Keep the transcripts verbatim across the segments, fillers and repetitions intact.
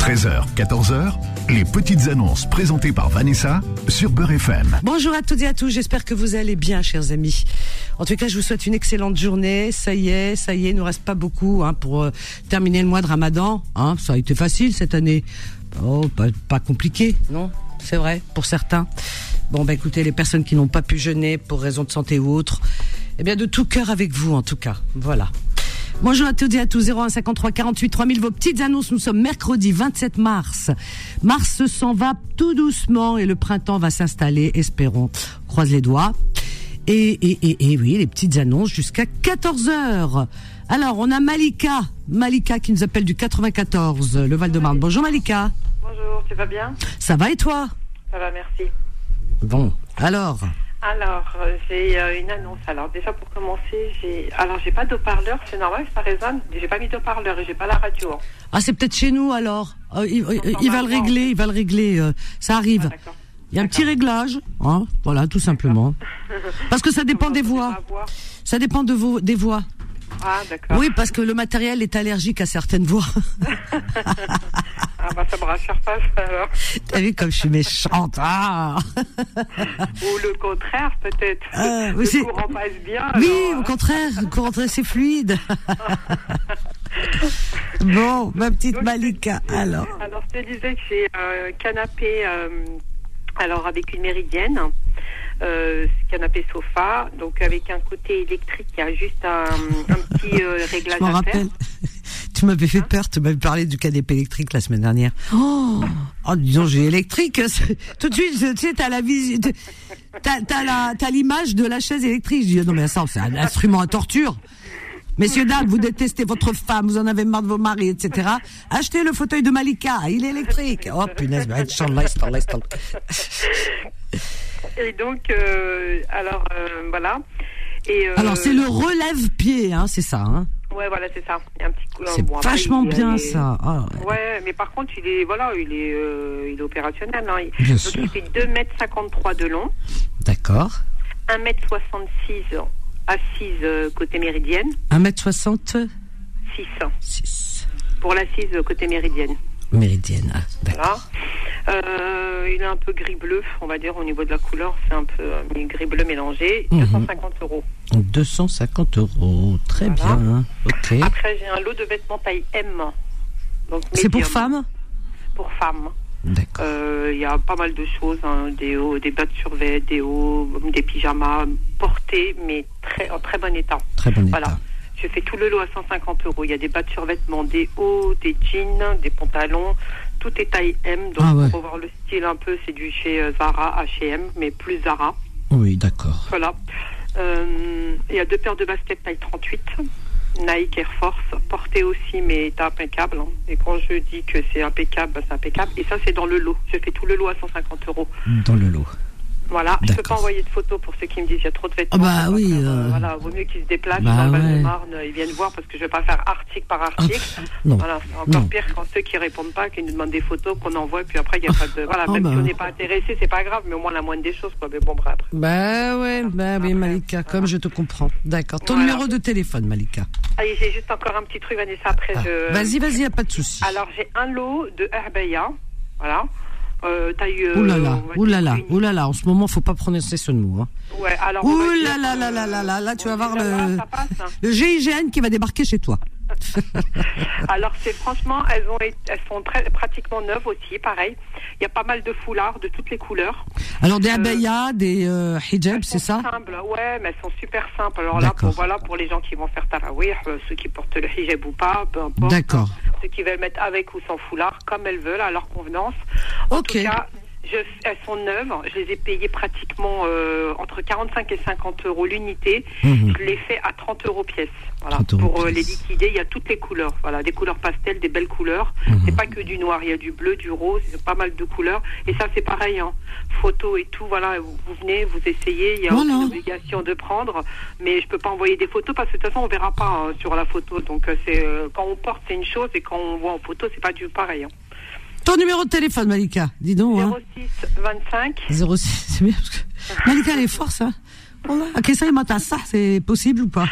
treize heures, quatorze heures, les petites annonces présentées par Vanessa sur Beurre F M. Bonjour à toutes et à tous, j'espère que vous allez bien, chers amis. En tout cas, je vous souhaite une excellente journée. Ça y est, ça y est, il nous reste pas beaucoup hein, pour euh, terminer le mois de Ramadan. Hein, ça a été facile cette année. Oh, pas, pas compliqué, non ? C'est vrai, pour certains. Bon, bah écoutez, les personnes qui n'ont pas pu jeûner pour raison de santé ou autre, eh bien de tout cœur avec vous en tout cas. Voilà. Bonjour à toutes et à tous, zéro un cinquante-trois quarante-huit trois mille, vos petites annonces. Nous sommes mercredi vingt-sept mars. Mars s'en va tout doucement et le printemps va s'installer, espérons. Croise les doigts. Et, et, et, et oui, les petites annonces jusqu'à quatorze heures. Alors, on a Malika. Malika qui nous appelle du quatre-vingt-quatorze, le Val-de-Marne. Bonjour Malika. Bonjour, tu vas bien ? Ça va et toi ? Ça va, merci. Bon, alors Alors, euh, j'ai euh, une annonce. Alors, déjà pour commencer, j'ai. Alors, j'ai pas d'haut-parleur, c'est normal, ça résonne. J'ai pas mis d'haut-parleur et j'ai pas la radio. Hein. Ah, c'est peut-être chez nous alors. Euh, il, il, il va le régler, il va le régler. Euh, ça arrive. Ah, d'accord. Il y a un petit réglage, hein, voilà, tout simplement. Parce que ça dépend des voix. Ça dépend de vos, des voix. Ah, d'accord. Oui, parce que le matériel est allergique à certaines voix. Ah, bah, ça me rassure pas, ça, alors. T'as vu comme je suis méchante, ah. Ou le contraire, peut-être. Euh, le c'est... courant passe bien. Oui, alors... au contraire, le courant, c'est fluide. Bon, ma petite donc, Malika, je, alors. Alors, je te disais que j'ai un canapé, euh, alors, avec une méridienne. Euh, canapé sofa, donc avec un côté électrique, il y a juste un, un petit euh, réglage je m'en à rappelle. faire. Tu m'avais fait hein peur, tu m'avais parlé du canapé électrique la semaine dernière. Oh, oh disons j'ai électrique. Tout de suite, tu sais, t'as la visite, t'as, t'as la, t'as l'image de la chaise électrique. Je dis non mais ça, c'est un instrument à torture. Messieurs, dames, vous détestez votre femme, vous en avez marre de vos maris, et cetera. Achetez le fauteuil de Malika, il est électrique. Oh punaise, bah, et donc, euh, alors, euh, voilà. Et, euh, alors, c'est le relève-pied, hein, c'est ça, hein. Ouais, voilà, c'est ça. Il y a un petit coup. C'est bon, vachement après, bien, est... ça. Oh, ouais. ouais, mais par contre, il est, voilà, il est, euh, il est opérationnel. Hein. Il, bien donc, sûr. il fait deux mètres cinquante-trois de long. D'accord. un mètre soixante-six assise euh, côté méridienne. un mètre soixante-six. six. Pour l'assise côté méridienne. Méridienne, d'accord. Voilà. Euh, il est un peu gris-bleu, on va dire, au niveau de la couleur. C'est un peu euh, gris-bleu mélangé. Mmh. deux cent cinquante euros. deux cent cinquante euros, très voilà. Bien. Ok. Après, j'ai un lot de vêtements taille M. Donc, c'est pour femmes ? Pour femmes. D'accord. Il euh, y a pas mal de choses, hein, des hauts, des bas de survêt, des hauts, des pyjamas portés, mais très, en très bon état. Très bon voilà. état. Je fais tout le lot à cent cinquante euros. Il y a des bas de survêtement, des hauts, des jeans, des pantalons. Tout est taille M. Donc, ah ouais. Pour voir le style un peu, c'est du chez Zara, H et M, mais plus Zara. Oui, d'accord. Voilà. Euh, il y a deux paires de baskets taille trente-huit. Nike Air Force, portées aussi, mais état impeccable. Hein. Et quand je dis que c'est impeccable, bah, c'est impeccable. Et ça, c'est dans le lot. Je fais tout le lot à cent cinquante euros. Dans le lot. Voilà, d'accord. Je ne peux pas envoyer de photos pour ceux qui me disent qu'il y a trop de vêtements. Ah bah oui. Faire, euh... Voilà, vaut mieux qu'ils se déplacent bah dans le ouais. Val-de-Marne, ils viennent voir parce que je ne vais pas faire article par article. Ah, non. Voilà, c'est encore non. pire quand ceux qui ne répondent pas, qui nous demandent des photos, qu'on envoie, puis après il n'y a pas de. Voilà, oh même bah. si on n'est pas intéressé, c'est pas grave, mais au moins la moindre des choses, quoi. Mais bon, bref. Après. Bah ouais, bah oui, Malika, comme je te comprends. D'accord. Ton voilà. numéro de téléphone, Malika. Allez, j'ai juste encore un petit truc, Vanessa, après ah. je. Vas-y, vas-y, y a pas de souci. Alors, j'ai un lot de Herbaya, voilà. Euh, taille, euh, ouh là là, ouh là là, ouh là là, en ce moment, faut pas prononcer ce mot. Hein. Ouais, alors. Ouh là là là là là là là, tu vas voir le, passe, hein. le G I G N qui va débarquer chez toi. Alors c'est franchement, elles ont, elles sont très pratiquement neuves aussi, pareil. Il y a pas mal de foulards de toutes les couleurs. Alors des abayas, euh, des euh, hijabs, c'est ça ? Simples, ouais, mais elles sont super simples. Alors D'accord. là, pour voilà, pour les gens qui vont faire tarawih, ceux qui portent le hijab ou pas, peu importe. D'accord. Ceux qui veulent mettre avec ou sans foulard, comme elles veulent, à leur convenance. En ok. tout cas, Je, elles sont neuves, je les ai payées pratiquement euh, entre quarante-cinq et cinquante euros l'unité. Mmh. Je les fais à trente euros pièce. Voilà. Pour euh, les liquider, il y a toutes les couleurs. Voilà, des couleurs pastel, des belles couleurs. Mmh. C'est pas que du noir, il y a du bleu, du rose, il y a pas mal de couleurs. Et ça, c'est pareil, hein. Photo et tout, voilà, vous, vous venez, vous essayez, il y a voilà. aucune obligation de prendre. Mais je peux pas envoyer des photos parce que de toute façon, on verra pas hein, sur la photo. Donc, euh, c'est euh, quand on porte, c'est une chose, et quand on voit en photo, c'est pas du pareil. Hein. Ton numéro de téléphone, Malika, dis donc. zéro six vingt-cinq zéro six, c'est bien parce que Malika, elle est forte, ça. Ok, ça, il m'a ça, c'est possible ou pas?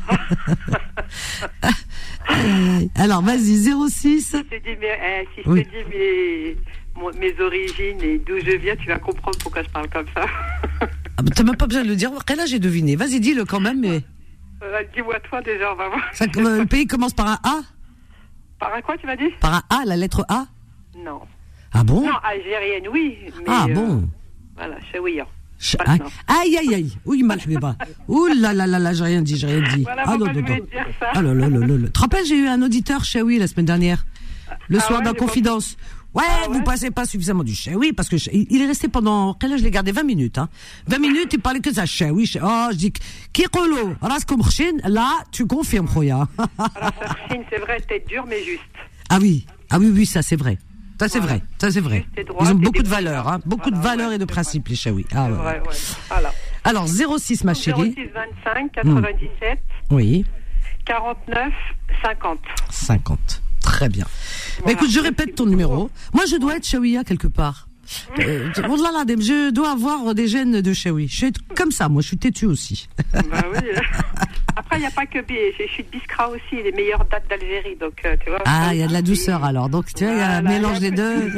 Alors, vas-y, zéro six. Si je te dis mes, eh, si je oui. te dis mes, mon, mes origines et d'où je viens, tu vas comprendre pourquoi je parle comme ça. Ah, t'as même pas besoin de le dire. Quel âge j'ai deviné? Vas-y, dis-le quand même. Mais... Euh, dis-moi toi déjà, on va voir. Ça, le pays commence par un A? Par un quoi, tu m'as dit? Par un A, la lettre A? Non. Ah bon? Non, algérienne, oui. Mais, ah bon euh, voilà, chaouia. Aïe, aïe, aïe. Oui, malhbiba. Ouh là là là là, j'ai rien dit, j'ai rien dit. Voilà ah non, non, non, non. Dire ça. Ah là là là là. Tu te rappelles, j'ai eu un auditeur chaoui la semaine dernière, le ah soir ouais, dans Confidence. Ouais, ah vous ouais. passez pas suffisamment du chaoui parce que il est resté pendant quel âge je l'ai gardé vingt minutes hein. vingt minutes, il parlait que de ça chaoui. Oh, je dis qui qolo, raskom khshin, là, tu confirmes khoya. Alors khshin, c'est vrai, tête dure mais juste. Ah oui. Ah oui oui, ça c'est vrai. Ça c'est voilà. vrai, ça c'est vrai. Droite, ils ont beaucoup de valeurs, hein, beaucoup voilà, de valeurs ouais, et de principes vrai. Les chaouis. Ah ouais. Vrai, ouais. Voilà. Alors zéro six ma chérie. zéro six vingt-cinq quatre-vingt-dix-sept. Mmh. Oui. quarante-neuf cinquante. cinquante. Très bien. Voilà. Bah, écoute, je répète ton numéro. Moi, je dois être chaouia quelque part. Euh, je dois avoir des gènes de chaoui. Je suis comme ça, moi, je suis têtue aussi. Bah oui. Après, il n'y a pas que B. Je suis de Biskra aussi, les meilleures dates d'Algérie. Donc, euh, tu vois. Ah, il y a de la douceur alors. Donc, tu vois, il y a un mélange des deux.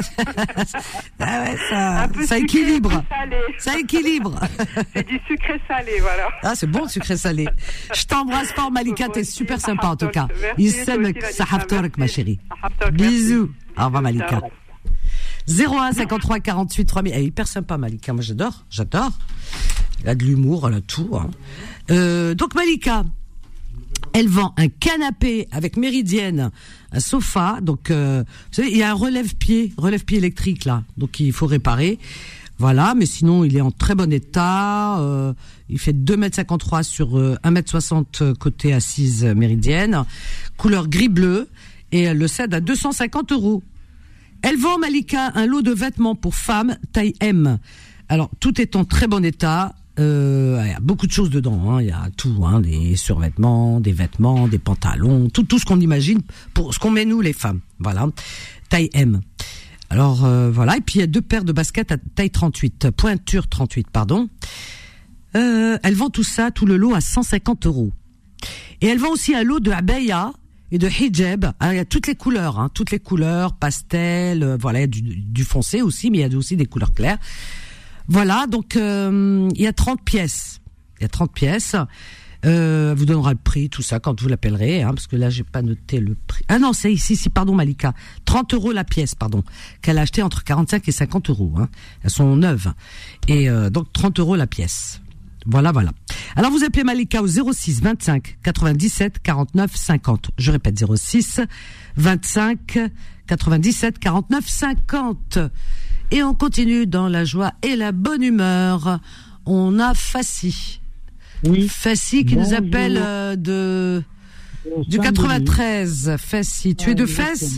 Ah ouais, ça, ça équilibre. Ça équilibre. C'est du sucré salé, voilà. Ah, c'est bon, sucré salé. Je t'embrasse fort, Malika. T'es super sympa, en tout cas. Il s'aime, Sahaftorek, ma chérie. Bisous. Au revoir, Malika. zéro un cinquante-trois quarante-huit trois mille. Elle est hyper sympa, Malika. Moi, j'adore. J'adore. Elle a de l'humour, elle a tout. Hein. Euh, donc, Malika, elle vend un canapé avec méridienne, un sofa. Donc, euh, vous savez, il y a un relève-pied, relève-pied électrique, là. Donc, il faut réparer. Voilà. Mais sinon, il est en très bon état. Euh, il fait deux mètres cinquante-trois sur euh, un mètre soixante côté assise méridienne. Couleur gris-bleu. Et elle le cède à deux cent cinquante euros. Elle vend, Malika, un lot de vêtements pour femmes, taille M. Alors, tout est en très bon état. Euh, il y a beaucoup de choses dedans. Hein. Il y a tout, hein, des survêtements, des vêtements, des pantalons, tout, tout ce qu'on imagine pour ce qu'on met nous, les femmes. Voilà, taille M. Alors, euh, voilà. Et puis, il y a deux paires de baskets à taille trente-huit, pointure trente-huit, pardon. Euh, elle vend tout ça, tout le lot, à cent cinquante euros. Et elle vend aussi un lot de abaya et de hijab. Alors, il y a toutes les couleurs, hein, toutes les couleurs, pastel, euh, voilà, il y a du, du foncé aussi, mais il y a aussi des couleurs claires. Voilà, donc euh, il y a trente pièces. Il y a trente pièces. Euh, elle vous donnera le prix, tout ça, quand vous l'appellerez, hein, parce que là, j'ai pas noté le prix. Ah non, c'est ici, si, pardon, Malika. trente euros la pièce, pardon, qu'elle a acheté entre quarante-cinq et cinquante euros. Hein. Elles sont neuves. Et euh, donc, trente euros la pièce. Voilà, voilà. Alors, vous appelez Malika au zéro six vingt-cinq quatre-vingt-dix-sept quarante-neuf cinquante. Je répète, zéro six vingt-cinq quatre-vingt-dix-sept quarante-neuf cinquante. Et on continue dans la joie et la bonne humeur. On a Fassi. Oui. Fassi qui Bonjour. nous appelle euh, de du quatre-vingt-treize. Fassi, tu ah, es de Fès?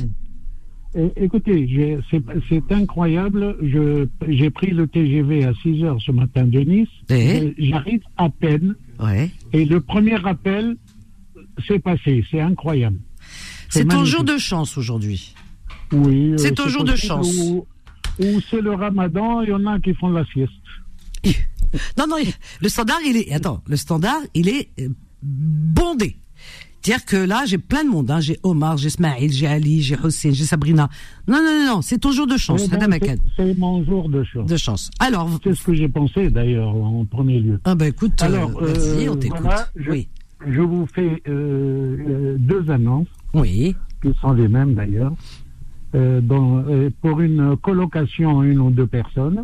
Écoutez, j'ai, c'est, c'est incroyable. Je, j'ai pris le T G V à six heures ce matin de Nice. Et j'arrive à peine. Ouais. Et le premier appel s'est passé. C'est incroyable. C'est, c'est ton jour de chance aujourd'hui. Oui. C'est ton jour de chance. Où, où c'est le ramadan, il y en a qui font la sieste. Non, non, le standard, il est, attends, le standard, il est bondé. C'est-à-dire que là, j'ai plein de monde, hein. J'ai Omar, j'ai Smaïl, j'ai Ali, j'ai Hossein, j'ai Sabrina. Non, non, non, non, c'est ton jour de chance, bon, c'est, c'est mon jour de chance. De chance. Alors. C'est ce que j'ai pensé, d'ailleurs, en premier lieu. Ah, ben, écoute, alors, euh, vas-y, on t'écoute. Voilà, je, oui. Je vous fais, euh, deux annonces. Oui. Qui sont les mêmes, d'ailleurs. Euh, dans, euh, pour une colocation, une ou deux personnes.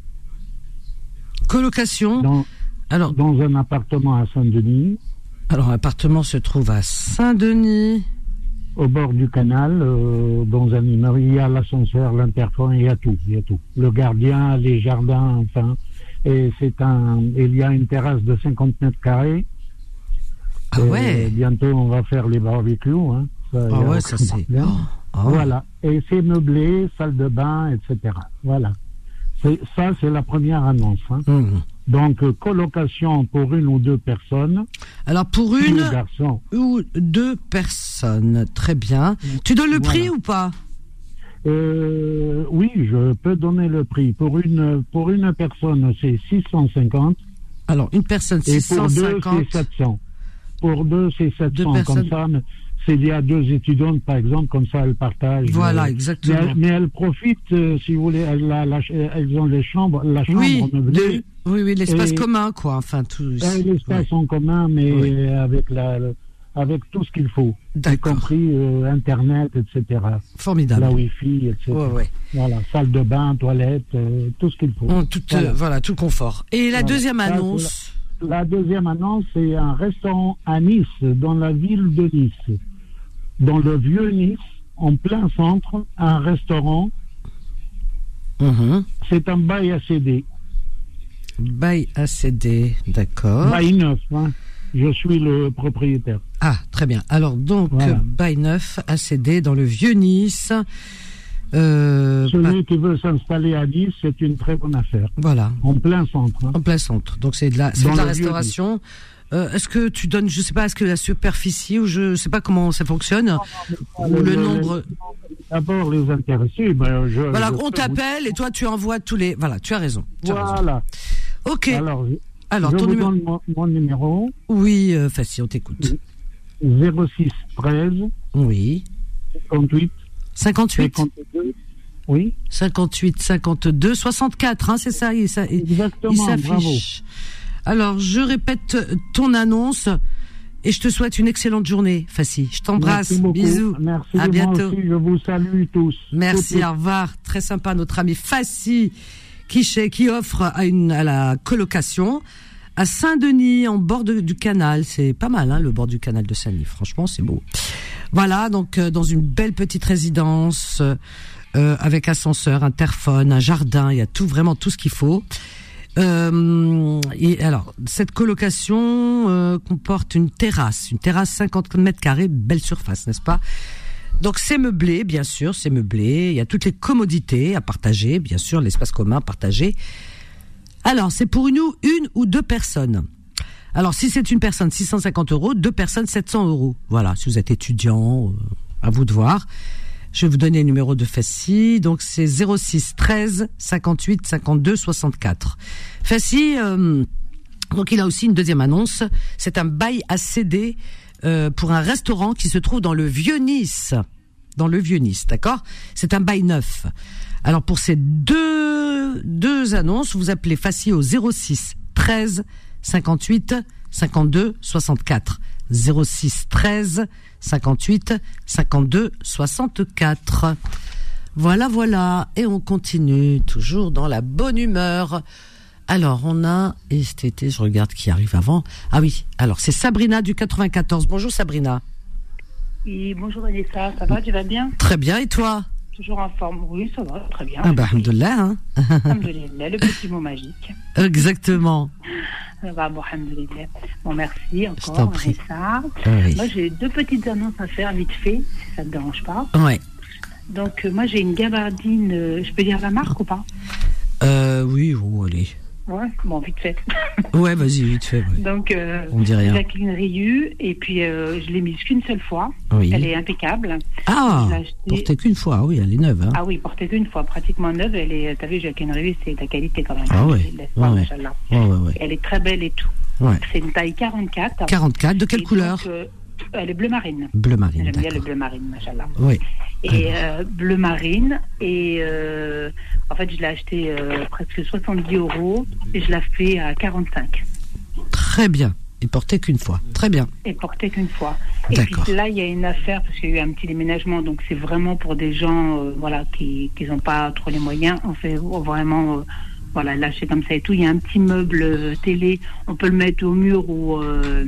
Colocation dans, alors, dans un appartement à Saint-Denis. Alors, l'appartement se trouve à Saint-Denis. Au bord du canal, euh, dans un immeuble. Il y a l'ascenseur, l'interphone, il y a tout, il y a tout. Le gardien, les jardins, enfin. Et c'est un, il y a une terrasse de cinquante mètres carrés. Ah et ouais. Bientôt, on va faire les barbecues, hein. Ça, ah ouais, ça c'est. Oh, oh. Voilà. Et c'est meublé, salle de bain, et cetera. Voilà. C'est, ça, c'est la première annonce. Hein. Mmh. Donc, euh, colocation pour une ou deux personnes. Alors, pour une ou deux personnes, très bien. Mmh. Tu donnes le voilà. prix ou pas? euh, Oui, je peux donner le prix. Pour une, pour une personne, c'est six cent cinquante. Alors, une personne, six cent cinquante. Et pour deux, c'est sept cents. Pour deux, c'est sept cents. Deux comme ça, mais s'il y a deux étudiantes, par exemple, comme ça, elles partagent. Voilà, euh, exactement. Mais, mais elles profitent, euh, si vous voulez, elles, la, la, elles ont les chambres, la chambre oui, meublée. de, oui, oui, l'espace et, commun, quoi. Enfin, tout. Euh, l'espace ouais. en commun, mais oui. avec la, avec tout ce qu'il faut, y compris euh, Internet, et cetera. Formidable. La Wi-Fi, et cetera. Ouais, ouais. Voilà, salle de bain, toilette, euh, tout ce qu'il faut. Bon, tout, voilà. Euh, voilà, tout le confort. Et la voilà. deuxième annonce. La, la deuxième annonce, c'est un restaurant à Nice, dans la ville de Nice, dans le vieux Nice, en plein centre, un restaurant. Mmh. C'est un bail à céder. Bail à céder, d'accord. Bail neuf, hein. Je suis le propriétaire. Ah, très bien. Alors, donc, voilà. Bail neuf à céder dans le vieux Nice. Euh, Celui bah... qui veut s'installer à Nice, c'est une très bonne affaire. Voilà. En plein centre. Hein. En plein centre. Donc, c'est de la, c'est de la restauration. Euh, est-ce que tu donnes, je sais pas, est-ce que la superficie, ou je sais pas comment ça fonctionne, non, non, ou le, le nombre... D'abord, les intéressés, ben, je... Voilà, je on t'appelle, vous... et toi, tu envoies tous les... Voilà, tu as raison. Tu as voilà. Raison. Ok. Alors, Alors, je ton vous numéro... donne mon, mon numéro. Oui, euh, facile, on t'écoute. zéro six treize. Oui. cinquante-huit. cinquante-huit. cinquante-deux. Oui. cinquante-huit, cinquante-deux, soixante-quatre, hein, c'est ça, il, ça, Exactement, il s'affiche. Bravo. Alors, je répète ton annonce et je te souhaite une excellente journée, Fassi. Je t'embrasse, bisous. Merci, à bientôt. Aussi, je vous salue tous. Merci, toutes. Au revoir. Très sympa, notre ami Fassi, qui, qui offre à, une, à la colocation à Saint-Denis, en bord de, du canal. C'est pas mal, hein, le bord du canal de Saint-Denis. Franchement, c'est beau. Voilà, donc, euh, dans une belle petite résidence, euh, avec ascenseur, interphone, un jardin, il y a tout, vraiment tout ce qu'il faut. Euh, et alors, cette colocation euh, comporte une terrasse, une terrasse cinquante mètres carrés, belle surface, n'est-ce pas? Donc c'est meublé, bien sûr, c'est meublé. Il y a toutes les commodités à partager, bien sûr, l'espace commun partagé. Alors, c'est pour une ou une ou deux personnes. Alors, si c'est une personne, six cent cinquante euros, deux personnes, sept cents euros. Voilà, si vous êtes étudiant, euh, à vous de voir. Je vais vous donner le numéro de Fassi, donc c'est zéro six treize cinquante-huit cinquante-deux soixante-quatre. Fassi, euh, donc il a aussi une deuxième annonce, c'est un bail à céder euh, pour un restaurant qui se trouve dans le vieux Nice, dans le vieux Nice, d'accord? C'est un bail neuf. Alors pour ces deux deux annonces, vous appelez Fassi au zéro six treize cinquante-huit cinquante-deux soixante-quatre. zéro six treize cinquante-huit cinquante-deux soixante-quatre. Voilà, voilà. Et on continue toujours dans la bonne humeur. Alors, on a, et cet été, je regarde qui arrive avant. Ah oui, alors c'est Sabrina du quatre-vingt-quatorze. Bonjour Sabrina. Oui, bonjour Vanessa, ça va, tu vas bien? Très bien, et toi? Toujours en forme, oui, ça va, très bien. Ah bah, alhamdoulilah, hein. Alhamdoulilah, le petit mot magique. Exactement. Bah, bon, alhamdoulilah. Bon, merci encore. Je t'en prie. Ça. Oui. Moi, j'ai deux petites annonces à faire vite fait, si ça ne te dérange pas. Ouais. Donc, euh, moi, j'ai une gabardine, euh, je peux dire la marque ou pas? Euh, oui, oh, allez. Ouais, bon, vite fait. Ouais, vas-y, vite fait. Ouais. Donc, euh, on dit rien. Jacqueline Rieu, et puis euh, je l'ai mise qu'une seule fois. Oui. Elle est impeccable. Ah, portée qu'une fois, oui, elle est neuve. Hein. Ah oui, portée qu'une fois, pratiquement neuve. Elle est, t'as vu, Jacqueline Rieu, c'est de la qualité quand même. Ah ouais. Ouais, ouais. ouais, ouais, ouais. Elle est très belle et tout. Ouais. C'est une taille quarante-quatre. quarante-quatre, de quelle et couleur? donc, euh, Elle est bleu marine. Bleu marine, J'aime d'accord. bien le bleu marine, machallah. Oui. Et euh, bleu marine. Et euh, en fait, je l'ai acheté euh, presque soixante-dix euros et je l'ai fait à quarante-cinq. Très bien. Et porté qu'une fois. Très bien. Et porté qu'une fois. Et d'accord. puis là, il y a une affaire, parce qu'il y a eu un petit déménagement, donc c'est vraiment pour des gens euh, voilà, qui n'ont pas trop les moyens. On fait vraiment... Euh, voilà, lâcher comme ça et tout. Il y a un petit meuble euh, télé, on peut le mettre au mur ou, euh,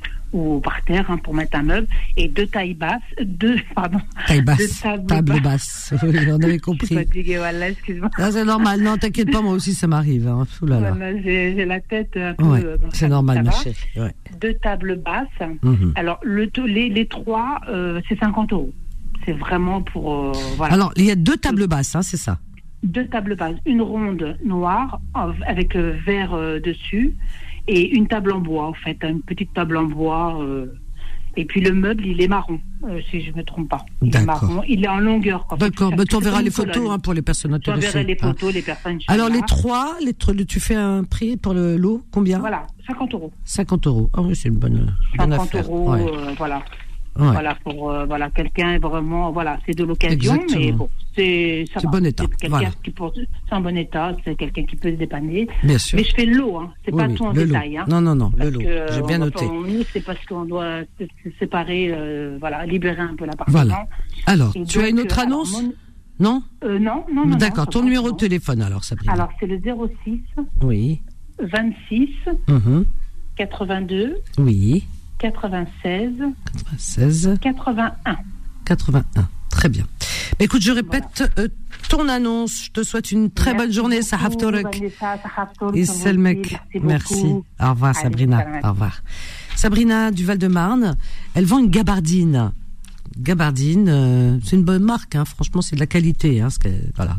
ou par terre hein, pour mettre un meuble. Et deux tailles basses, deux, pardon. Taille basse, deux tables table basse. basse. Oui, on avait compris. Je suis fatiguée, voilà, excuse-moi. Non, c'est normal. Non, t'inquiète pas, moi aussi ça m'arrive. Hein. Oulala. Voilà, j'ai, j'ai la tête un peu... Ouais, euh, c'est normal, ma chérie. Ouais. Deux tables basses. Mm-hmm. Alors, le, les, les trois, euh, c'est cinquante euros. C'est vraiment pour... Euh, voilà. Alors, il y a deux tables basses, hein, c'est ça? Deux tables basses, une ronde noire avec euh, vert euh, dessus et une table en bois en fait, une petite table en bois euh, Et puis le meuble, il est marron, euh, si je ne me trompe pas. Il D'accord. est marron, il est en longueur. Quoi. D'accord, Ça, bah, ça, tu enverras c'est les comme une photos hein, pour les personnes intéressées. Tu enverras les hein. photos, les personnes. Alors les trois, les trois, tu fais un prix pour le lot, combien? Voilà, cinquante euros. cinquante euros. Ah oui, c'est une bonne, bonne cinquante affaire. euros, Ouais. euh, voilà. Ouais. Voilà, pour euh, voilà, quelqu'un vraiment, voilà, c'est de l'occasion, Exactement. mais bon, c'est ça C'est va. bon état, C'est quelqu'un voilà. qui pour, c'est en bon état, c'est quelqu'un qui peut se dépanner. Bien sûr. Mais je fais le lot, hein, c'est Oui, pas oui, tout en le lot. détail. Hein, Non, non, non, le parce lot. que, J'ai bien on va noté. pas- Nous, c'est parce qu'on doit se se séparer, euh, voilà, libérer un peu l'appartement. Voilà. Alors, Et tu as donc, une autre euh, alors, annonce? mon- Non? euh, Non, non, non. D'accord. non, Ton ça numéro va, de non. téléphone, alors, Sabrina. Alors, c'est le zéro six Oui. vingt-six Mhm. quatre-vingt-deux Oui. quatre-vingt-seize quatre-vingt-seize quatre-vingt-un. quatre-vingt-un. Très bien. Bah, écoute, je répète euh, ton annonce. Je te souhaite une très Merci bonne journée. beaucoup, Sahaf Torek. Vanessa, Sahaf Torek, Et vous c'est le mec. aussi. Merci. beaucoup. Au revoir, Allez, Sabrina. salam. Au revoir. Sabrina du Val-de-Marne, elle vend une gabardine. Gabardine, euh, c'est une bonne marque, hein. Franchement, c'est de la qualité. Hein, ce qu'elle- voilà.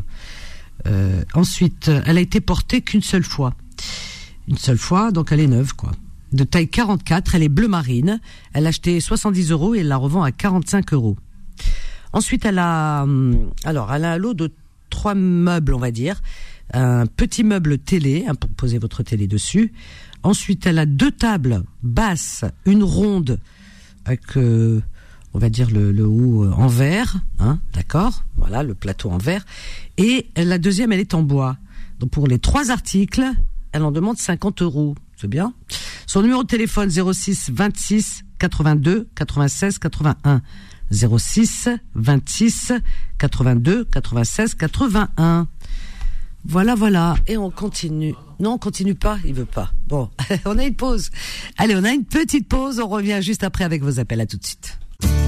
Euh, ensuite, elle a été portée qu'une seule fois. Une seule fois, donc elle est neuve, quoi. De taille quarante-quatre, elle est bleu marine. Elle a acheté soixante-dix euros et elle la revend à quarante-cinq euros. Ensuite, elle a, hum, alors, elle a un lot de trois meubles, on va dire. Un petit meuble télé, hein, pour poser votre télé dessus. Ensuite, elle a deux tables basses, une ronde avec, euh, on va dire le, le haut euh, en verre, hein, d'accord. Voilà, le plateau en verre. Et la deuxième, elle est en bois. Donc pour les trois articles, elle en demande cinquante euros. C'est bien. Son numéro de téléphone zéro six vingt-six quatre-vingt-deux quatre-vingt-seize quatre-vingt-un. zéro six vingt-six quatre-vingt-deux quatre-vingt-seize quatre-vingt-un. Voilà, voilà. Et on continue. Non, on continue pas. Il veut pas. Bon, on a une pause. Allez, on a une petite pause. On revient juste après avec vos appels. À tout de suite.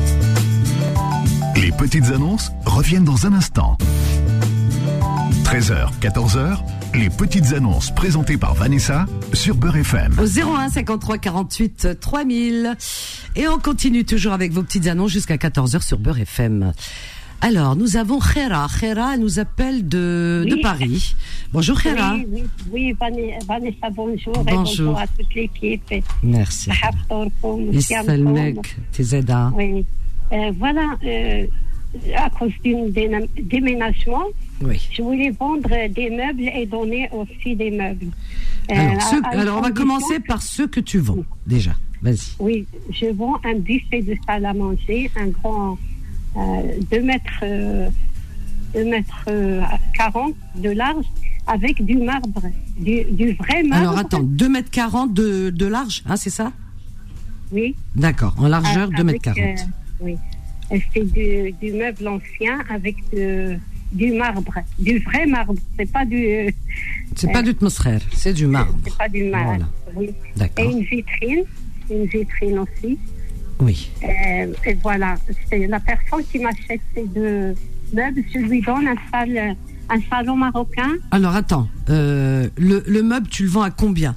Les petites annonces reviennent dans un instant. treize heures, quatorze heures, les petites annonces présentées par Vanessa sur Beurre F M. Au zéro un cinquante-trois quarante-huit trois mille. Et on continue toujours avec vos petites annonces jusqu'à quatorze heures sur Beurre F M. Alors, nous avons Khéra. Khéra nous appelle de, Oui. de Paris. Bonjour Khéra. Oui, oui, oui, Vanessa, bonjour. Bonjour. Et bonjour à toute l'équipe. Merci. Issalmek, Tizeda. Oui. Euh, voilà, euh, à cause d'un déna- déménagement, Oui. je voulais vendre des meubles et donner aussi des meubles. Euh, Alors, ceux- à- à alors on va condition- commencer par ceux que tu vends, déjà. Vas-y. Oui, je vends un buffet de salle à manger, un grand euh, deux mètres, euh, deux mètres euh, quarante de large, avec du marbre, du, du vrai marbre. Alors attends, deux mètres quarante de, de large, hein, c'est ça? Oui. D'accord, en largeur Avec, deux mètres quarante. euh, oui. Et c'est du, du meuble ancien avec de, du marbre, du vrai marbre. C'est pas du. euh, C'est pas du tmosrère, c'est du marbre. C'est pas du marbre. Voilà. Oui. D'accord. Et une vitrine, une vitrine aussi. Oui. Euh, et voilà, c'est la personne qui m'achète ces deux meubles, je lui donne un, salle, un salon marocain. Alors attends, euh, le, le meuble, tu le vends à combien?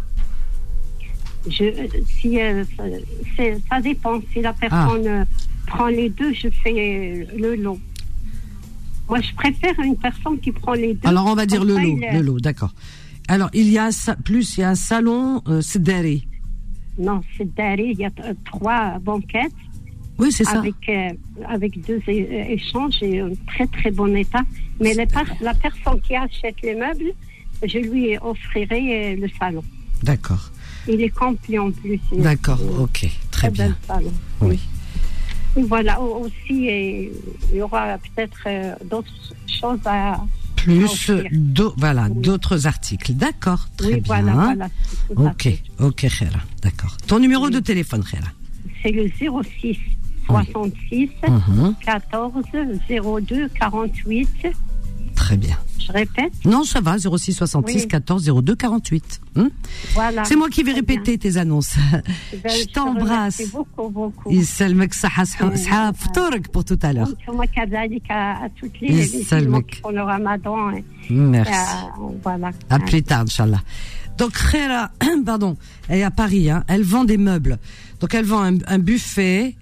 Je, si, euh, c'est, ça dépend. Si la personne euh, prend les deux, je fais le lot. Moi, je préfère une personne qui prend les deux. Alors on va dire Comme le ça, lot, il, le lot, d'accord. Alors il y a ça, plus il y a un salon, euh, c'est derrière. Non, c'est derrière. Il y a euh, trois banquettes. Oui, c'est ça. Avec, euh, avec deux é- échanges et un très très bon état. Mais les par- la personne qui achète les meubles, je lui offrirai euh, le salon. D'accord. Il est complet en plus. D'accord, Euh, ok, très bien. bel salon. Oui. Et voilà, au- aussi, euh, il y aura peut-être euh, d'autres choses à. Plus offrir. d'au- voilà, Oui. d'autres articles. D'accord, très Oui, bien. voilà, voilà. tout à Ok, fait. ok, Khéra, d'accord. Ton numéro Oui. de téléphone, Khéra. C'est le zéro six soixante-six Mhm, quatorze zéro deux quarante-huit. très bien. Je répète, Non, ça va, zéro six soixante-six Oui. quatorze zéro deux quarante-huit. Hum voilà. C'est moi qui vais Très bien. répéter tes annonces. Ben, Je te t'embrasse. remercie beaucoup, beaucoup. يسلمك صحة صحة فطورك pour tout à l'heure. وانتم كذلك à toutes les يسلمك. musulmans qui font le ramadan. et, Merci. euh, voilà. À plus tard, Inch'Allah. Donc, Khéra, pardon, elle est à Paris, hein, elle vend des meubles. Donc, elle vend un, un buffet,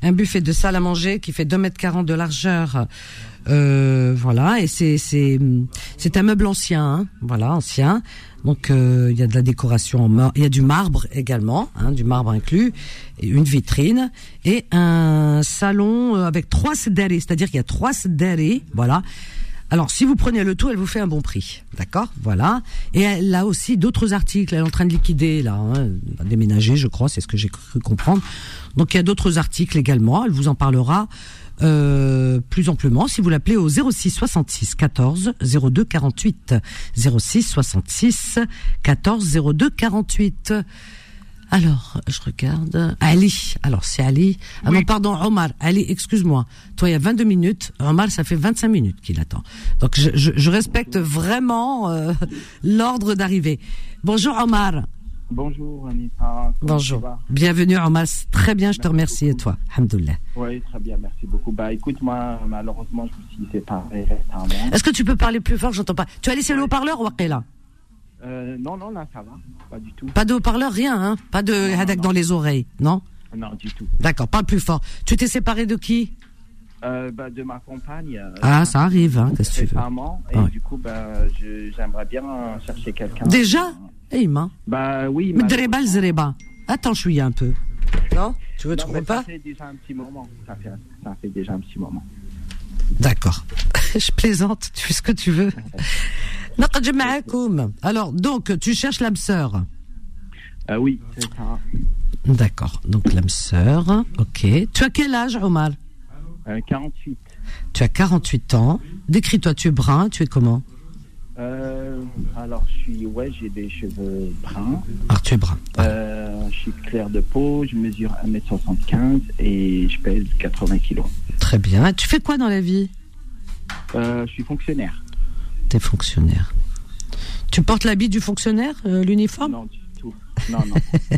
un buffet de salle à manger qui fait deux mètres quarante de largeur. Euh, voilà, et c'est c'est c'est un meuble ancien, hein, voilà, ancien. Donc euh, il y a de la décoration en mar- il y a du marbre également, hein, du marbre inclus, et une vitrine et un salon avec trois sedari, c'est-à-dire qu'il y a trois sedari, voilà. Alors, si vous prenez le tout, elle vous fait un bon prix, d'accord, voilà. Et elle a aussi d'autres articles. Elle est en train de liquider là, hein, déménager, je crois, c'est ce que j'ai cru comprendre. Donc, il y a d'autres articles également. Elle vous en parlera euh, plus amplement si vous l'appelez au zéro six soixante-six quatorze zéro deux quarante-huit zéro six soixante-six quatorze zéro deux quarante-huit. Alors, je regarde. Ali. Alors, c'est Ali. Ah oui. Non, pardon, Omar. Ali, excuse-moi. Toi, il y a vingt-deux minutes. Omar, ça fait vingt-cinq minutes qu'il attend. Donc, je, je, je respecte vraiment euh, l'ordre d'arrivée. Bonjour, Omar. Bonjour, Anita. Bonjour. Bienvenue, Omar. Très bien, je te remercie. Beaucoup. Et toi? Alhamdoulilah. Oui, très bien, merci beaucoup. Bah, écoute, moi, malheureusement, je me suis séparé récemment. Est-ce que tu peux parler plus fort? J'entends pas. Tu as laissé ouais. le haut-parleur ou là? Euh, non, non, là, ça va. Pas du tout. Pas de haut-parleur, rien, hein? Pas de hadak dans les oreilles, non? Non, du tout. D'accord, parle plus fort. Tu t'es séparé de qui? euh, bah, De ma compagne. Euh, ah, ça arrive, hein? Qu'est-ce que tu veux? Récemment, et ouais. du coup, bah, je, j'aimerais bien chercher quelqu'un. Déjà? Eh, Ima. Bah, oui. Mais Dreba, le Zreba. Attends, je suis un peu. Non? Tu veux, non, tu crois pas? Ça fait déjà un petit moment. Ça fait, ça fait déjà un petit moment. D'accord. Je plaisante, tu fais ce que tu veux. Alors, donc, tu cherches l'âme sœur. Euh, oui, c'est ça. D'accord, donc l'âme sœur, ok. Tu as quel âge, Omar? euh, quarante-huit. Tu as quarante-huit ans. Décris-toi, tu es brun, tu es comment? euh, Alors, je suis, ouais, j'ai des cheveux bruns. Ah, tu es brun. Ouais. Euh, je suis clair de peau, je mesure un mètre soixante-quinze et je pèse quatre-vingts kilos. Très bien. Tu fais quoi dans la vie? euh, Je suis fonctionnaire. T'es fonctionnaire. Tu portes l'habit du fonctionnaire, euh, l'uniforme? Non, du tout. Non, non.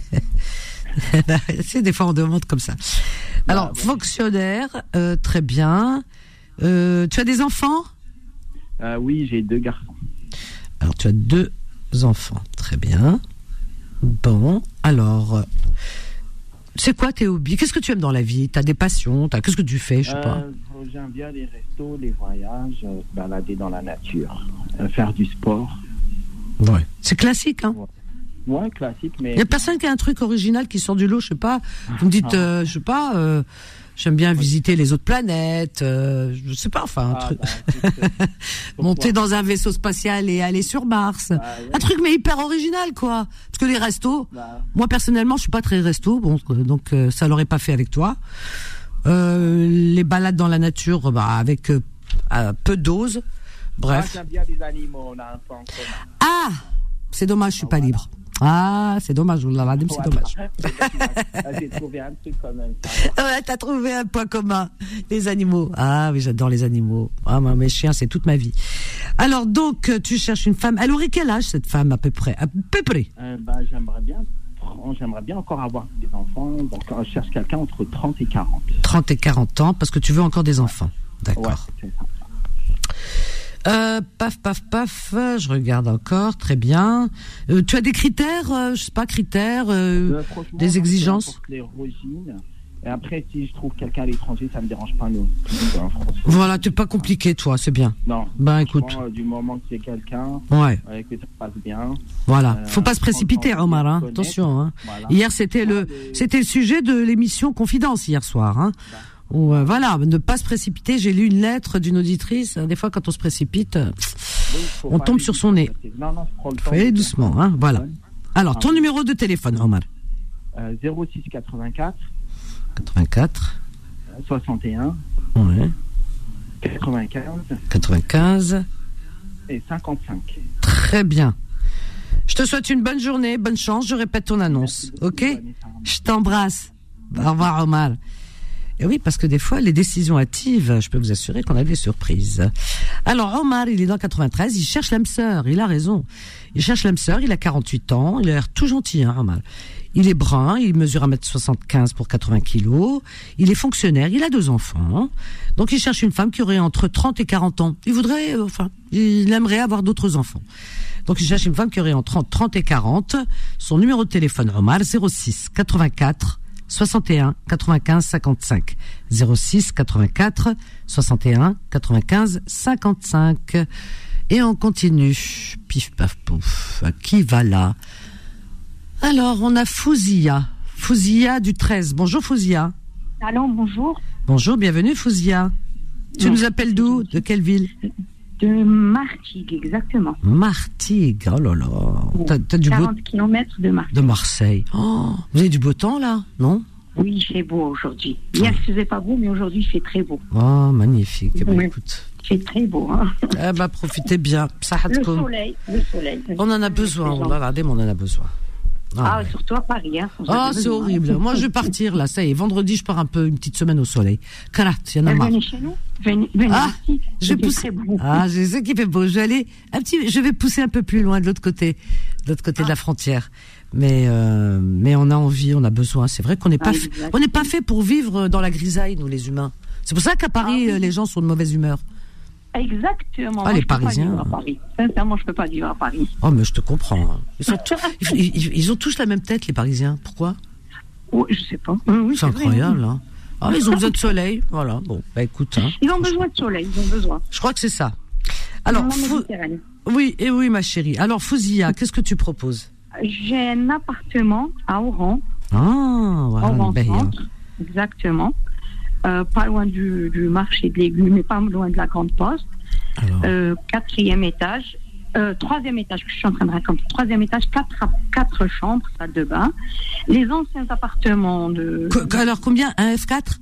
C'est des fois on demande comme ça. Alors, bah, ouais. fonctionnaire, euh, très bien. Euh, tu as des enfants? euh, Oui, j'ai deux garçons. Alors, tu as deux enfants, très bien. Bon, alors, c'est quoi tes hobbies? Qu'est-ce que tu aimes dans la vie? T'as des passions? T'as... Qu'est-ce que tu fais? Je sais euh, pas. J'aime bien les restos, les voyages, euh, balader dans la nature, euh, faire du sport. Ouais. C'est classique, hein? Ouais. Ouais, classique, mais... Il y a personne qui a un truc original qui sort du lot, je sais pas. Vous me dites, euh, je sais pas, euh, j'aime bien visiter les autres planètes, euh, je sais pas, enfin, un ah, truc... Bah, monter dans un vaisseau spatial et aller sur Mars. Bah, ouais. Un truc, mais hyper original, quoi. Parce que les restos, bah. moi, personnellement, je suis pas très resto, bon, donc euh, ça l'aurait pas fait avec toi. Euh, les balades dans la nature, bah, avec euh, à peu de doses. Bref. Ah, j'aime bien les animaux, on a un point commun. Ah, c'est dommage, je suis pas libre. Ah, c'est dommage, c'est voilà. dommage. J'ai trouvé un truc quand même. Ouais, t'as trouvé un point commun. Les animaux. Ah oui, j'adore les animaux. Ah, moi, mes chiens, c'est toute ma vie. Alors, donc, tu cherches une femme. Elle aurait quel âge, cette femme, à peu près? À peu près. Euh, bah, j'aimerais bien, j'aimerais bien encore avoir des enfants. Donc, je cherche quelqu'un entre trente et quarante. trente et quarante ans, parce que tu veux encore des enfants. D'accord. Ouais, c'est ça. Euh, paf, paf, paf, je regarde encore, très bien. Euh, tu as des critères, euh, je sais pas, critères, euh, euh, des exigences? Les origines. Et après, si je trouve quelqu'un à l'étranger, ça me dérange pas, nous. Voilà, t'es pas compliqué, toi, c'est bien. Non. Ben, écoute. Euh, du moment que c'est quelqu'un, ouais. euh, que ça passe bien. Voilà. Euh, Faut pas se précipiter, Omar, hein. Attention, hein. Voilà. Hier, c'était le, c'était le sujet de l'émission Confidence, hier soir, hein. Bah. Ou euh, voilà, ne pas se précipiter. J'ai lu une lettre d'une auditrice. Des fois, quand on se précipite, oui, on tombe sur son nez. Non, non, je prends le temps. Fais doucement, hein. Voilà. Alors, ton ah, numéro de téléphone, Omar. Euh, zéro six quatre-vingt-quatre. quatre-vingt-quatre. soixante et un. Ouais. quatre-vingt-quinze. quatre-vingt-quinze. Et cinquante-cinq. Très bien. Je te souhaite une bonne journée, bonne chance. Je répète ton annonce, ok? Je t'embrasse. Au revoir, Omar. Et oui, parce que des fois, les décisions hâtives, je peux vous assurer qu'on a des surprises. Alors, Omar, il est dans quatre-vingt-treize, il cherche l'âme sœur, il a raison. Il cherche l'âme sœur, il a quarante-huit ans, il a l'air tout gentil, hein, Omar. Il est brun, il mesure un mètre soixante-quinze pour quatre-vingts kilos, il est fonctionnaire, il a deux enfants. Donc, il cherche une femme qui aurait entre trente et quarante ans. Il voudrait, euh, enfin, il aimerait avoir d'autres enfants. Donc, il cherche une femme qui aurait entre trente et quarante. Son numéro de téléphone, Omar, zéro six quatre-vingt-quatre soixante et un quatre-vingt-quinze cinquante-cinq. zéro six quatre-vingt-quatre soixante et un quatre-vingt-quinze cinquante-cinq. Et on continue. Pif paf pouf. Qui va là? Alors, on a Fouzia. Fouzia du treize. Bonjour Fouzia. Allô, bonjour. Bonjour, bienvenue Fouzia. Tu nous appelles d'où? De quelle ville? De Martigues, exactement. Martigues, oh là là. T'as, t'as du quarante beau... kilomètres de Martigues. De Marseille. Oh, vous avez du beau temps là, non? Oui, il fait beau aujourd'hui. Hier, il faisait pas beau, mais aujourd'hui, il fait très beau. Oh, magnifique. Eh ben, oui. Écoute. Il fait très beau. Hein. Eh ben, profitez bien. Le soleil, le soleil. On en a besoin, on va regarder, mais on en a besoin. Ah, Ah, ouais. surtout à Paris. Hein. Oh, c'est horrible. Moi, je vais partir là. Ça y est, vendredi, je pars un peu, une petite semaine au soleil. Karat, il y en a marre. Venez chez nous. Venez, venez Ah, ici. je vais pousser. Ah, je sais qu'il fait beau. Je vais aller un petit. Je vais pousser un peu plus loin de l'autre côté, de l'autre côté ah. de la frontière. Mais euh, mais on a envie, on a besoin. C'est vrai qu'on n'est pas, ah, fait, on n'est pas fait pour vivre dans la grisaille, nous les humains. C'est pour ça qu'à Paris, ah, oui. les gens sont de mauvaise humeur. Exactement. Ah, moi, les je Parisiens. Peux pas vivre à Paris. Sincèrement, je peux pas vivre à Paris. Oh, mais je te comprends. Ils, sont tous, ils, ils, ils ont tous la même tête, les Parisiens. Pourquoi? Oh, je sais pas. Oui, c'est, c'est incroyable, vrai, hein. Ah, ils ont besoin de soleil. Voilà. Bon, bah écoute. Hein, ils ont besoin de soleil. Ils ont besoin. Je crois que c'est ça. Alors, Fou... oui, et oui, ma chérie. Alors, Fouzia, qu'est-ce que tu proposes? J'ai un appartement à Oran. Ah, voilà. Oran centre, exactement. Euh, pas loin du, du marché de légumes, mais pas loin de la Grande Poste. Euh, quatrième étage, euh, troisième étage que je suis en train de raconter. Troisième étage, quatre, quatre chambres, salle de bain. Les anciens appartements de. Qu- alors combien? Un F quatre?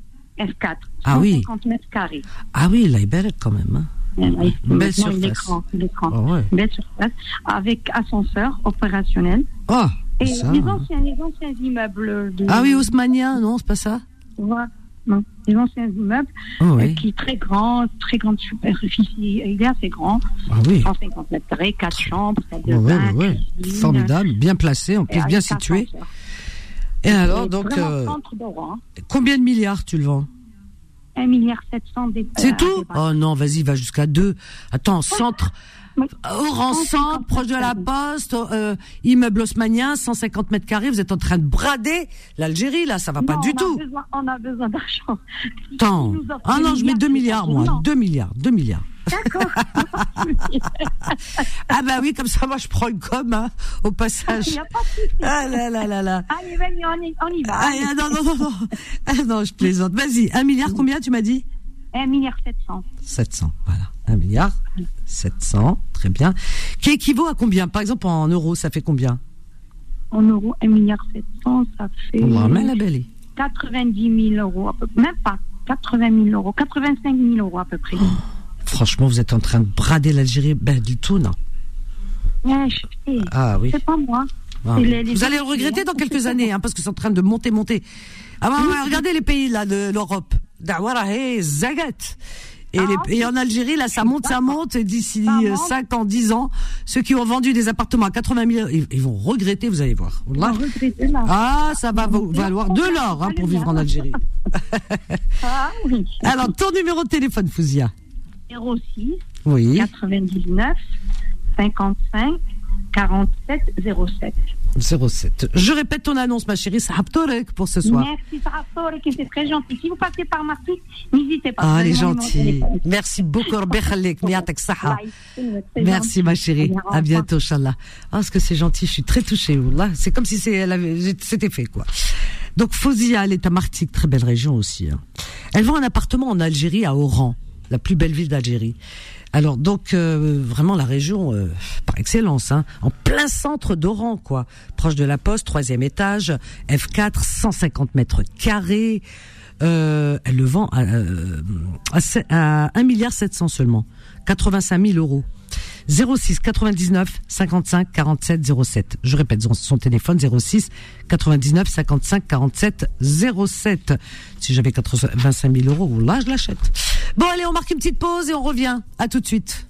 F quatre. Ah oui. cent cinquante mètres carrés. Ah oui, là, il est belle quand même. Hein. Ouais, une belle surface. L'écran, l'écran. Oh, ouais. Belle surface. Avec ascenseur opérationnel. Oh. Et ça. les anciens, les anciens immeubles de. Ah oui, haussmanniens, non, c'est pas ça? Ouais. Non, les anciens immeubles, oh, oui. euh, qui est très grand, très grande superficie, il est assez grand, ah, oui. cent cinquante mètres carrés, quatre chambres, salle de oh, bain, ouais, ouais. Formidable, bien placé, en plus bien situé. Et, et alors, donc, euh, combien de milliards tu le vends? un milliard sept cents des. C'est euh, tout? Oh non, vas-y, va jusqu'à deux. Attends, centre. Oran centre, proche de la Poste, euh, immeuble haussmannien, cent cinquante mètres carrés, vous êtes en train de brader l'Algérie, là, ça va non, pas du on tout. A besoin, on a besoin d'argent. Attends. Ah non, je mets deux milliards, moi. deux milliards, deux milliards. D'accord. Ah bah oui, comme ça, moi, je prends une com, hein, au passage. Il n'y a pas de souci. Ah là là là là. Allez, vas-y, on y, on y va. Ah, non, non, non, non. Ah, non, je plaisante. Vas-y, un milliard, combien tu m'as dit? Un milliard sept cents. sept cents, voilà. Un milliard sept cents, très bien. Qui équivaut à combien? Par exemple, en euros, ça fait combien? En euros, un milliard sept cents, ça fait. On ramène la belle. quatre-vingt-dix mille euros, à peu près. Même pas. quatre-vingt mille euros. quatre-vingt-cinq mille euros, à peu près. Oh, franchement, vous êtes en train de brader l'Algérie. Ben, du tout, non. Ouais, je sais. Ah oui. C'est pas moi. Ah, oui. les, les vous allez le regretter dans quelques années, hein, parce que c'est en train de monter, monter. Ah bah, oui. Regardez les pays, là, de l'Europe. Dawara, hey, Zagat. Et, ah, les, et en Algérie, là, ça monte, ça monte, et d'ici cinq ans, dix ans, ceux qui ont vendu des appartements à quatre-vingt mille, ils, ils vont regretter, vous allez voir. Là, ah, ça va valoir de l'or, hein, pour vivre en Algérie. Ah, oui. Alors, ton numéro de téléphone, Fouzia? zéro six, oui. quatre-vingt-dix-neuf, cinquante-cinq, quarante-sept, zéro sept. zéro sept. Je répète ton annonce, ma chérie, Sahabtorek pour ce soir. Merci, Sahabtorek, c'est très gentil. Si vous passez par Martigues, n'hésitez pas. Ah, elle est gentille. Merci beaucoup, Merci, ma chérie. À bientôt, Inch'Allah. Ah, parce que c'est gentil, je suis très touchée. Là, c'est comme si c'est, elle avait, c'était fait, quoi. Donc, Fouzia, elle est à Martigues, très belle région aussi. Hein. Elle vend un appartement en Algérie, à Oran, la plus belle ville d'Algérie. Alors donc euh, vraiment la région euh, par excellence, hein, en plein centre d'Oran, quoi, proche de la Poste, troisième étage, F quatre, cent cinquante mètres carrés. Euh, elle le vend à, euh, à, à un milliard sept cents seulement, quatre-vingt-cinq mille euros. zéro six quatre-vingt-dix-neuf cinquante-cinq quarante-sept zéro sept. Je répète son téléphone zéro six quatre-vingt-dix-neuf cinquante-cinq quarante-sept zéro sept. Si j'avais quatre-vingt-cinq mille euros, là je l'achète. Bon allez, on marque une petite pause et on revient. À tout de suite.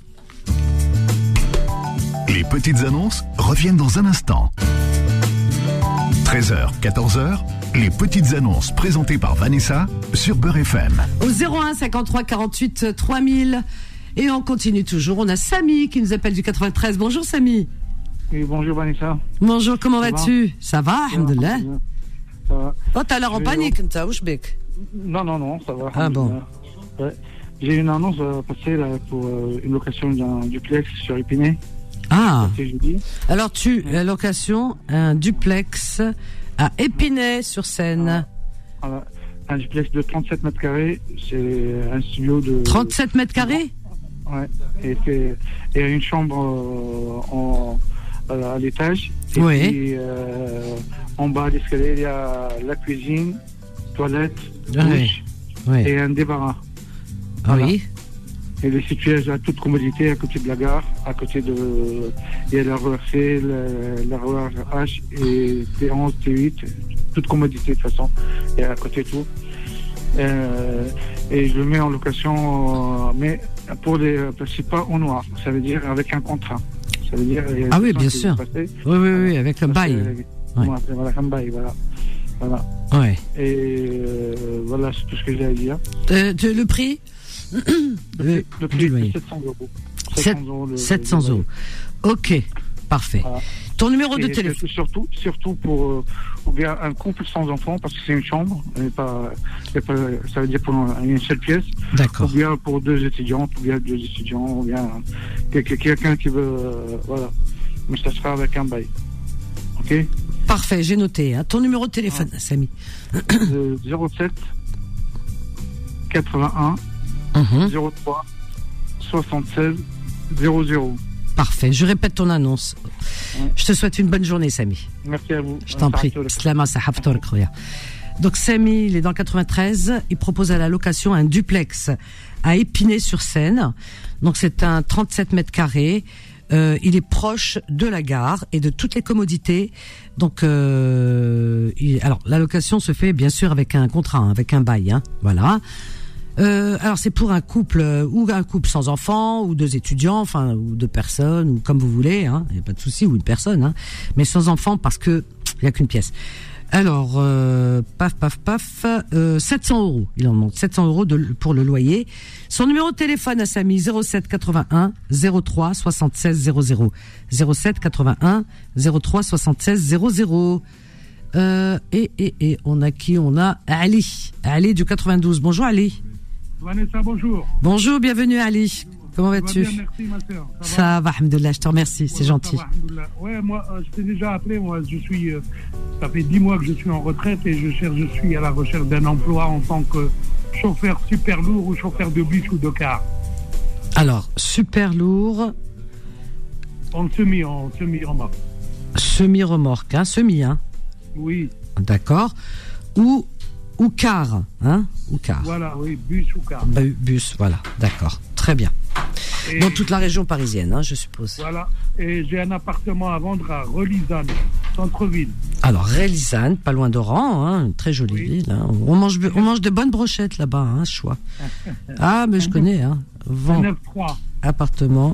Les petites annonces reviennent dans un instant. treize heures, quatorze heures, les petites annonces présentées par Vanessa sur Beurre F M. Au zéro un cinquante-trois quarante-huit trois mille. Et on continue toujours. On a Samy qui nous appelle du quatre-vingt-treize. Bonjour Samy. Oui, bonjour Vanessa. Bonjour, comment Ça vas-tu va? Ça va, alhamdoulilah. Ça va. Oh, t'as l'air en panique, t'as où je bec? Non, non, non, ça va. Ah bon. Ouais. J'ai une annonce à passer là, pour euh, une location d'un duplex sur Épinay. Ah. Jeudi. Alors tu, la location, un duplex à Épinay-sur-Seine. Ah, voilà. Un duplex de trente-sept mètres carrés, c'est un studio de... trente-sept mètres carrés? Ouais, et, et, et une chambre euh, en, à l'étage. Et oui. puis, euh, en bas de l'escalier, il y a la cuisine, toilette, douche oui. Oui. et un débarras. Ah voilà. oui. Elle est située à toute commodité, à côté de la gare, à côté de... Il y a la R E R C, la, la R E R H et T onze, T huit, toute commodité de toute façon, et à côté de tout. Euh, et je le mets en location, euh, mais pour les, c'est pas au noir, ça veut dire avec un contrat. Ça veut dire, ah oui, bien sûr. Passé, oui, oui, oui, avec le bail. Ouais. Voilà, un bail, voilà. Voilà. Ouais. Et euh, voilà, c'est tout ce que j'ai à dire. Euh, le prix Le, le prix, c'est sept cents euros. sept cents euros. Ok, parfait. Voilà. Ton numéro et de téléphone. Surtout, surtout pour euh, ou bien un couple sans enfants, parce que c'est une chambre, et pas, et pas, ça veut dire pour une seule pièce. D'accord. Ou bien pour deux étudiantes, ou bien deux étudiants, ou bien quelqu'un qui veut, euh, voilà. Mais ça sera avec un bail. Ok. Parfait, j'ai noté. Hein. Ton numéro de téléphone, ah. Samy. euh, zéro sept quatre-vingt-un uh-huh. zéro trois soixante-seize zéro zéro. Parfait, je répète ton annonce. Ouais. Je te souhaite une bonne journée, Samy. Merci à vous. Je t'en prie. Slama sahaftor khoya. Donc Samy, il est dans le quatre-vingt-treize, il propose à la location un duplex à Épinay-sur-Seine. Donc c'est un trente-sept mètres carrés. Euh, il est proche de la gare et de toutes les commodités. Donc, euh, il, alors la location se fait bien sûr avec un contrat, hein, avec un bail, hein, voilà. Euh, alors c'est pour un couple euh, ou un couple sans enfants ou deux étudiants, enfin ou deux personnes ou comme vous voulez, hein, y a pas de souci, ou une personne, hein, mais sans enfants parce que il y a qu'une pièce. Alors, euh, paf, paf, paf, euh, sept cents euros. Il en demande sept cents euros de, pour le loyer. Son numéro de téléphone à Samy, zéro sept quatre-vingt-un zéro trois soixante-seize zéro zéro. zéro sept quatre-vingt-un zéro trois soixante-seize zéro zéro. Euh, et, et, et, on a qui? On a Ali. Ali du quatre-vingt-douze. Bonjour Ali. Vanessa, bonjour. Bonjour, bienvenue Ali. Comment vas-tu? Bien, merci ma sœur. Ça, ça va, alhamdoulilah, je te remercie, c'est ouais, gentil. Va, ouais, moi, euh, je t'ai déjà appelé, moi, je suis, euh, ça fait dix mois que je suis en retraite et je cherche, je suis à la recherche d'un emploi en tant que chauffeur super lourd ou chauffeur de bus ou de car. Alors, super lourd. En semi, en semi-remorque. Semi-remorque, hein, semi, hein. Oui. D'accord. Ou, ou car, hein, ou car. Voilà, oui, bus ou car. Bu- bus, voilà, d'accord, très bien. Et dans toute la région parisienne, hein, je suppose. Voilà, et j'ai un appartement à vendre à Relisane, centre-ville. Alors, Relisane, pas loin d'Oran, hein, une très jolie oui. ville. Hein. On, mange, on mange de bonnes brochettes là-bas, hein, choix. Ah, mais je connais. Hein. Vend un F trois. Appartement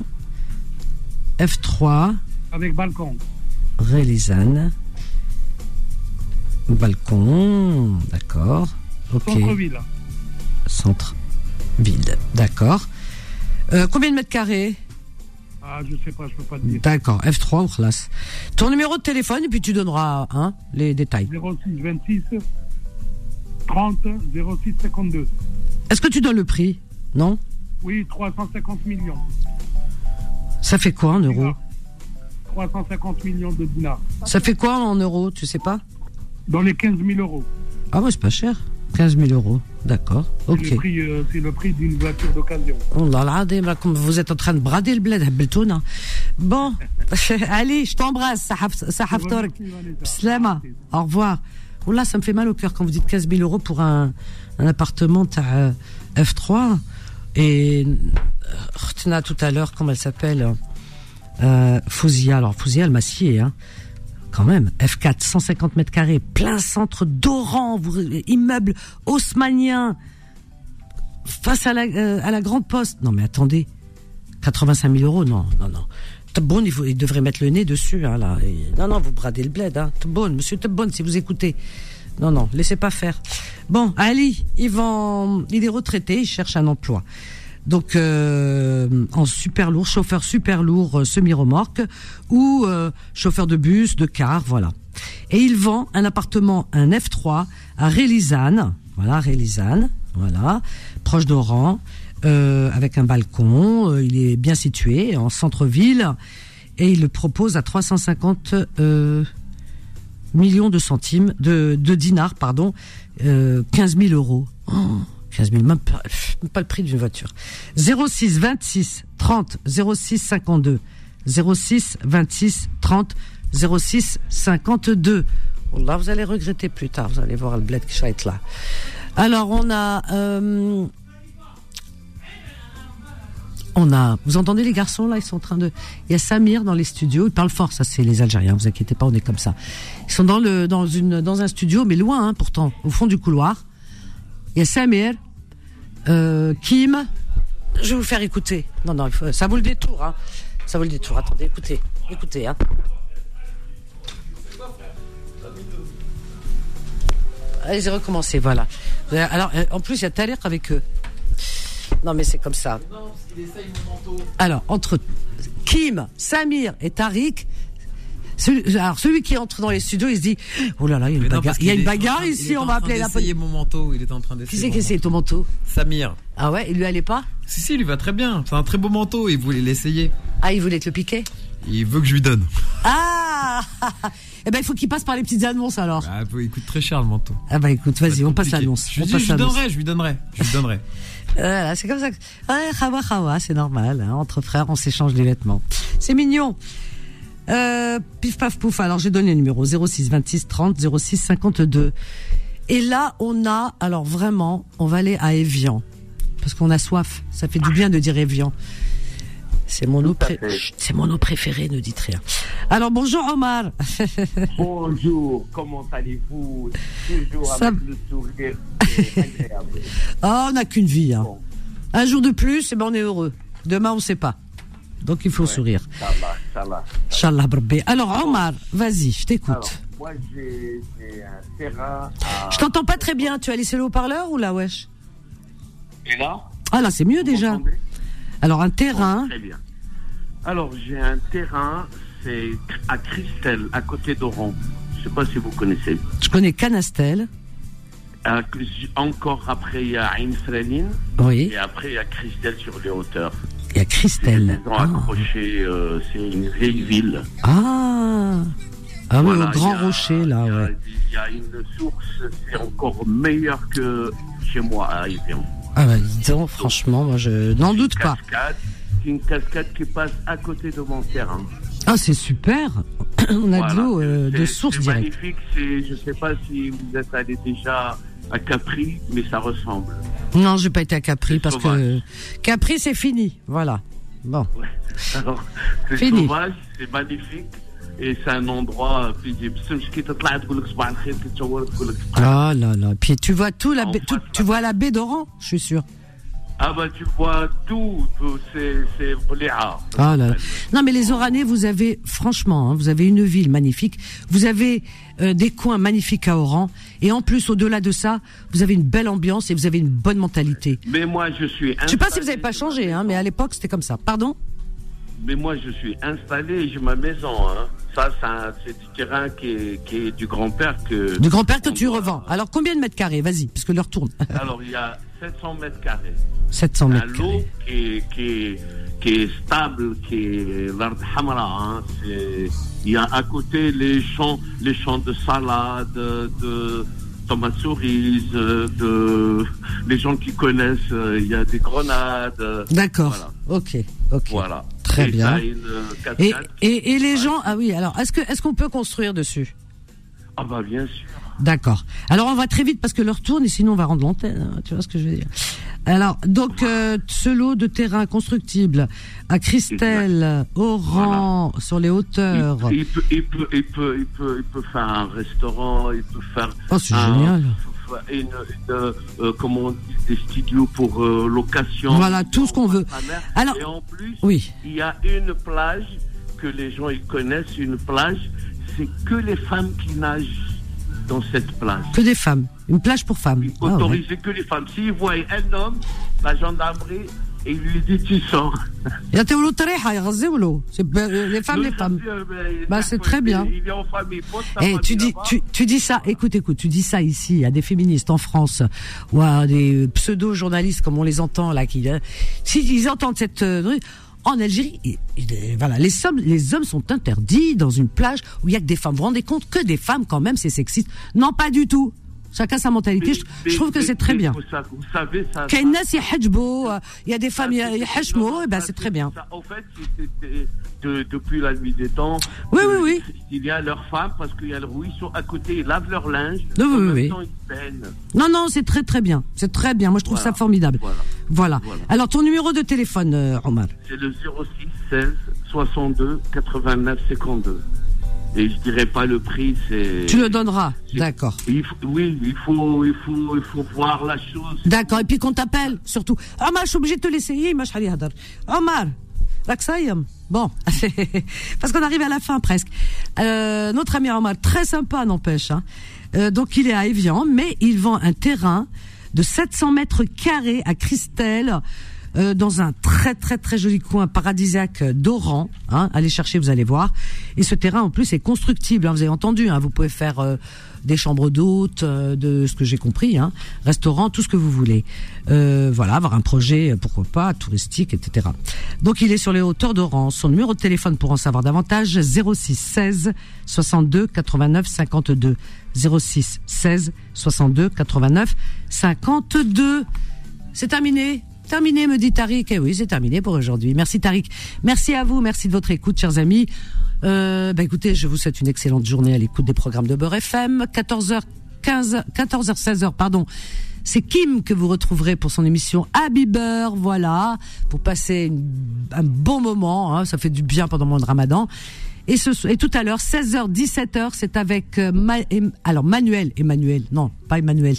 F trois. Avec balcon. Relisane. Balcon, d'accord. Ok. Centre-ville. Centre-ville, d'accord. Euh, combien de mètres carrés? Ah, je sais pas, je peux pas te dire. D'accord, F trois ou classe. Ton numéro de téléphone et puis tu donneras hein, les détails. zéro six vingt-six trente zéro six cinquante-deux. Est-ce que tu donnes le prix? Non? Oui, trois cent cinquante millions. Ça fait quoi en euros? trois cent cinquante millions de dinars. Ça fait quoi en euros, tu sais pas? Dans les quinze mille euros. Ah ouais, c'est pas cher. quinze mille euros, d'accord. Ok. C'est le prix, euh, c'est le prix d'une voiture d'occasion. Oh là là, comme vous êtes en train de brader le bled, Beltouna. Bon, allez, je t'embrasse, Sahaftork. Slama, au revoir. Oh là, ça me fait mal au cœur quand vous dites quinze mille euros pour un, un appartement à F trois. Et Rtna tout à l'heure, comment elle s'appelle euh, Fouzia. Alors, Fouzia, elle m'a scié, hein. Quand même, F quatre, cent cinquante mètres carrés, plein centre d'Oran, immeuble haussmannien, face à la, euh, à la Grande Poste. Non mais attendez, quatre-vingt-cinq mille euros, non, non, non. Tebboune, il, faut, il devrait mettre le nez dessus, hein, là. Et, non, non, vous bradez le bled, hein. Tebboune, monsieur Tebboune, si vous écoutez. Non, non, laissez pas faire. Bon, Ali, il, vend, il est retraité, il cherche un emploi. Donc euh, en super lourd, chauffeur super lourd, euh, semi-remorque ou euh, chauffeur de bus, de car, voilà. Et il vend un appartement, un F trois, à Rélisane, voilà, Rélisane, voilà, proche d'Oran, euh, avec un balcon, euh, il est bien situé, en centre-ville, et il le propose à trois cent cinquante euh, millions de centimes, de, de dinars, pardon, euh, quinze mille euros. Oh, quinze mille, même pas, même pas le prix d'une voiture. zéro six vingt-six trente zéro six cinquante-deux. zéro six vingt-six trente zéro six cinquante-deux. Wallah, vous allez regretter plus tard, vous allez voir le bled qui va être là. Alors, on a... Euh, on a... Vous entendez les garçons, là, ils sont en train de... Il y a Samir dans les studios, ils parlent fort, ça c'est les Algériens, vous inquiétez pas, on est comme ça. Ils sont dans, le, dans, une, dans un studio, mais loin, hein, pourtant, au fond du couloir. Il y a Samir, euh, Kim... Je vais vous faire écouter. Non, non, il faut, ça vaut le détour, hein. Ça vaut le détour, attendez, écoutez, écoutez, hein. Allez, j'ai recommencé, voilà. Alors, en plus, il y a Tariq avec eux. Non, mais c'est comme ça. Non, parce qu'il essaye mon manteau. Alors, entre Kim, Samir et Tariq, celui, alors celui qui entre dans les studios, il se dit, oh là là, il y a une bagarre, il y a une bagarre ici, on va appeler la police. Il mon manteau, il est en train d'essayer. Qui c'est qui essaye ton manteau? Samir. Ah ouais, il lui allait pas? Si, si, il lui va très bien. C'est un très beau manteau, il voulait l'essayer. Ah, il voulait te le piquer? Il veut que je lui donne. Ah! Eh ben, il faut qu'il passe par les petites annonces, alors. Ah, il coûte très cher, le manteau. Ah bah écoute, vas-y, on passe l'annonce. Je, on dis, passe je lui donnerai, je lui donnerai, je lui donnerai. Voilà, c'est comme ça. Ouais, khawa khawa, c'est normal. Hein, entre frères, on s'échange des vêtements. C'est mignon. Euh, pif paf pouf. Alors, j'ai donné le numéro zéro six vingt-six trente zéro six cinquante-deux. Et là, on a, alors vraiment, on va aller à Évian. Parce qu'on a soif. Ça fait du bien de dire Évian. C'est mon eau pré... c'est mon eau préférée, ne dites rien. Alors, bonjour Omar. Bonjour, comment allez-vous? Toujours Ça... avec le sourire, c'est agréable. Oh, on n'a qu'une vie. Hein. Bon. Un jour de plus, eh ben, on est heureux. Demain, on ne sait pas. Donc, il faut ouais, sourire. Inch'Allah, Inch'Allah. Inch'Allah, brbé. Alors, Omar, vas-y, je t'écoute. Alors, moi, j'ai, j'ai un terrain à... Je t'entends pas très bien. Tu as laissé le haut-parleur ou là, wesh? Et là? Ah, là, c'est mieux Vous déjà. M'entendez? Alors, un terrain... Oh, très bien. Alors, j'ai un terrain, c'est à Christelle, à côté d'Oran. Je ne sais pas si vous connaissez. Je connais Canastel. Euh, encore après, il y a Ain Sraline. Oui. Et après, il y a Christelle sur les hauteurs. Il y a Christelle. Ils ont accroché, euh, c'est une vieille ville. Ah Ah oui, voilà, au Grand a, Rocher, là, il y a, ouais. Il y a une source, c'est encore meilleur que chez moi à Évian. Ah bah, dis donc, franchement, moi, je n'en doute pas. Cascade. C'est une cascade qui passe à côté de mon terrain. Ah, c'est super. On a voilà. de l'eau euh, de source c'est directe. C'est magnifique. C'est, je ne sais pas si vous êtes allé déjà à Capri, mais ça ressemble. Non, je n'ai pas été à Capri c'est parce sauvage. que Capri, c'est fini. Voilà. Bon. Ouais. Alors, c'est fini. sauvage, c'est magnifique. Et c'est un endroit paisible. Ah là là. Puis tu vois tout la baie, tout, tu vois la baie d'Oran, je suis sûr. Ah bah tu vois tout, tout c'est c'est Bléa. Ah là. Non mais les Oranais, vous avez franchement, hein, vous avez une ville magnifique, vous avez euh, des coins magnifiques à Oran, et en plus au-delà de ça, vous avez une belle ambiance et vous avez une bonne mentalité. Mais moi je suis. Je sais pas si vous avez pas changé, hein, mais à l'époque c'était comme ça. Pardon? Mais moi je suis installé et j'ai ma maison. Hein. Ça c'est, un, c'est du terrain qui est, qui est du grand-père que. Du grand-père que tu doit... revends. Alors combien de mètres carrés? Vas-y, parce que l'heure tourne. Alors il y a sept cents mètres carrés. sept cents mètres carrés. Un lot qui est, qui, est, qui est stable, qui est l'art hamra. Hein. C'est, il y a à côté les champs, les champs de salade, de tomates cerises, de les gens qui connaissent. Il y a des grenades. D'accord. Voilà. Ok. Ok. Voilà. Très et bien. Une et, et, et les gens, ah oui. Alors, est-ce que est-ce qu'on peut construire dessus? Ah bah bien sûr. D'accord. Alors on va très vite parce que l'heure tourne et sinon on va rendre l'antenne. Hein, tu vois ce que je veux dire. Alors donc euh, ce lot de terrain constructible à Christelle, Oran, voilà. Sur les hauteurs. Il, il, peut, il, peut, il, peut, il, peut, il peut faire un restaurant, il peut faire. Oh c'est un, génial. Une, une, euh, comment on dit, des studios pour euh, location. Voilà tout ce qu'on veut. Alors et en plus, oui. Il y a une plage que les gens ils connaissent, une plage, c'est que les femmes qui nagent dans cette plage. Que des femmes. Une plage pour femmes. Autorisé ah, ouais. Que les femmes. S'ils voient un homme, la gendarmerie Et il lui dit, tu sors. Il a les femmes, les femmes. Bah, c'est très bien. Il est en famille. Et tu dis, tu, tu dis ça, écoute, écoute, tu dis ça ici à des féministes en France ou à des pseudo-journalistes comme on les entend là, qui, s'ils entendent cette, en Algérie, et, et, voilà, les hommes, les hommes sont interdits dans une plage où il y a que des femmes. Vous vous rendez compte que des femmes quand même, c'est sexiste? Non, pas du tout. Chacun sa mentalité. Je, je trouve que c'est très bien. Vous savez, ça. Il y a des femmes, il y a et ben c'est très bien. En fait, c'était de, depuis la nuit des temps. Oui, oui, oui. Il y a leurs femmes parce qu'il y a le ruisseau à côté, ils lavent leur linge. Oui, oui, oui. Temps, ils peinent. Non, non, c'est très, très bien. C'est très bien. Moi, je trouve voilà. ça formidable. Voilà. Voilà. voilà. Alors, ton numéro de téléphone, euh, Omar? C'est le zéro six seize soixante-deux quatre-vingt-neuf cinquante-deux. Et je dirais pas le prix, c'est. Tu le donneras, d'accord. Il faut, oui, il faut, il faut, il faut voir la chose. D'accord. Et puis qu'on t'appelle, surtout. Omar, je suis obligé de te l'essayer, Omar, Raksayam. Bon, parce qu'on arrive à la fin presque. Euh, notre ami Omar, très sympa, n'empêche. Hein. Euh, donc il est à Évian, mais il vend un terrain de sept cents mètres carrés à Christelle. Euh, dans un très très très joli coin paradisiaque d'Oran, hein, allez chercher, vous allez voir. Et ce terrain en plus est constructible, hein, vous avez entendu, hein, vous pouvez faire euh, des chambres d'hôtes, euh, de ce que j'ai compris, hein, restaurant, tout ce que vous voulez. Euh, voilà, avoir un projet, pourquoi pas, touristique, et cetera. Donc il est sur les hauteurs d'Oran. Son numéro de téléphone pour en savoir davantage, zéro six seize soixante-deux quatre-vingt-neuf cinquante-deux. zéro six seize soixante-deux quatre-vingt-neuf cinquante-deux. C'est terminé. Terminé, me dit Tariq. Eh oui, c'est terminé pour aujourd'hui. Merci Tariq. Merci à vous, merci de votre écoute, chers amis. Euh, bah écoutez, je vous souhaite une excellente journée à l'écoute des programmes de Beurre F M. quatorze heures quinze, quatorze heures seize heures, pardon. C'est Kim que vous retrouverez pour son émission Happy Beurre, voilà, pour passer une, un bon moment. Hein, ça fait du bien pendant le mois de Ramadan. Et, ce, et tout à l'heure, seize heures, dix-sept heures, c'est avec euh, Ma, em, alors Manuel, Emmanuel, non, pas Emmanuel.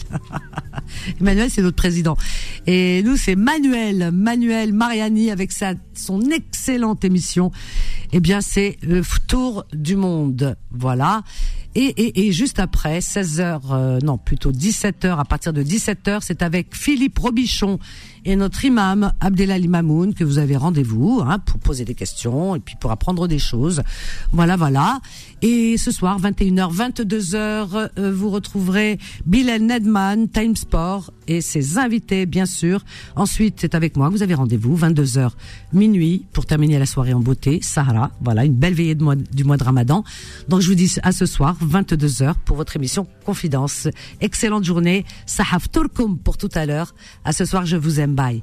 Emmanuel, c'est notre président. Et nous, c'est Manuel, Manuel Mariani avec sa, son excellente émission. Eh bien, c'est le tour du monde, voilà. Et, et, et juste après, seize heures, euh, non, plutôt dix-sept heures, à partir de dix-sept heures, c'est avec Philippe Robichon et notre imam, Abdelali Mamoun, que vous avez rendez-vous, hein, pour poser des questions et puis pour apprendre des choses. Voilà, voilà. Et ce soir, vingt et une heures, vingt-deux heures, euh, vous retrouverez Bilal Nedman, Time Sport et ses invités, bien sûr. Ensuite, c'est avec moi que vous avez rendez-vous, vingt-deux heures, minuit, pour terminer la soirée en beauté, Sahara. Voilà, une belle veillée de mois, du mois de Ramadan. Donc, je vous dis à ce soir, vingt-deux heures, pour votre émission Confidence. Excellente journée. Sahaf Turkum pour tout à l'heure. À ce soir, je vous aime. Bye.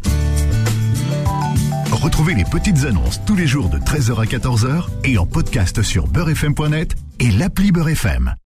Retrouvez les petites annonces tous les jours de treize heures à quatorze heures et en podcast sur beurre f m point net et l'appli Beurre F M.